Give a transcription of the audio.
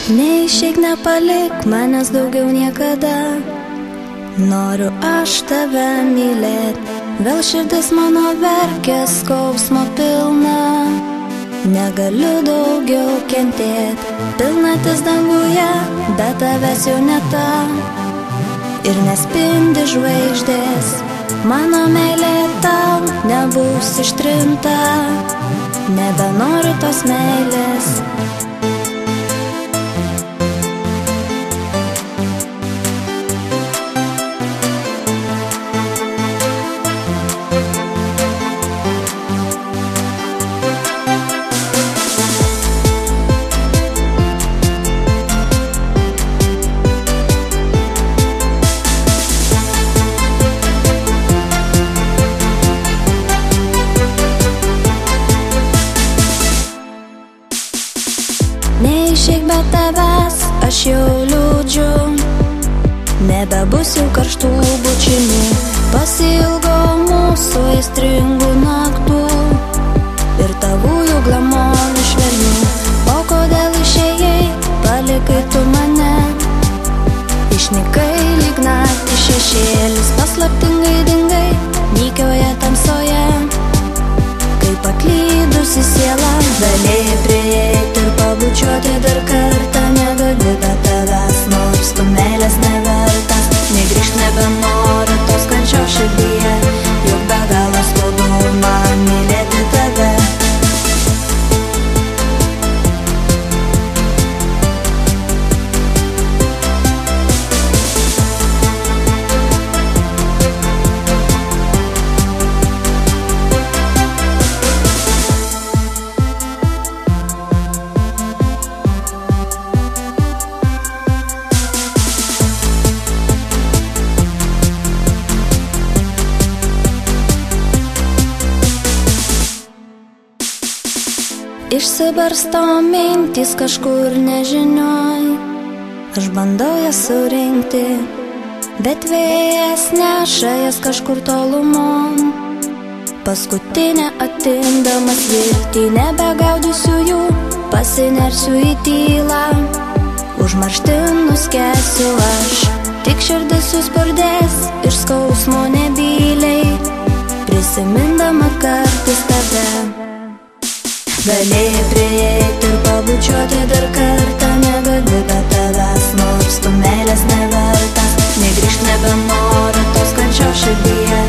Neišeik, nepalik manęs daugiau niekada. Noriu aš tave mylėt. Vėl širdis mano verkia skausmo pilna. Negaliu daugiau kentėt. Pilnatis danguje, bet tavęs jau neta. Ir nespindi žvaigždės. Mano meilė tau nebus ištrinta. Nebenoriu tos meilės. Neišeik be tavęs, aš jau liūdžiu. Nebebus jau karštų bučinių. Pasiilgau mūsų aistringų naktų ir tavųjų glamonių švelnių. O kodėl išėjai, palikai tu mane? Išnykai lyg naktį šešėlis, paslaptingai dingai, nykioje tamsoje. Kaip paklydusi siela, galėjai prieiti ir pabučiuoti dar kartą. Negaliu be tavęs, nors tu meilės nevertas. Negrįžt nebenoriu tos kančios širdyje, juk be galo skaudu man mylėti tave. Išsibarsto mintys kažkur nežinioj. Aš bandau jas surinkti, bet vėjas neša jas kažkur tolumon. Paskutinę atimdamas viltį, nebegaudysiu jų, pasinersiu į tylą. Užmarštin nuskęsiu aš, tik širdis suspurdės iš skausmo nebyliai, prisimindama kartais tave. Galėjai prieiti ir pabučiuoti dar kartą. Negaliu be tavęs, nors tu meilės nevertas. Negrįžt nebenoriu tos kančios širdyje,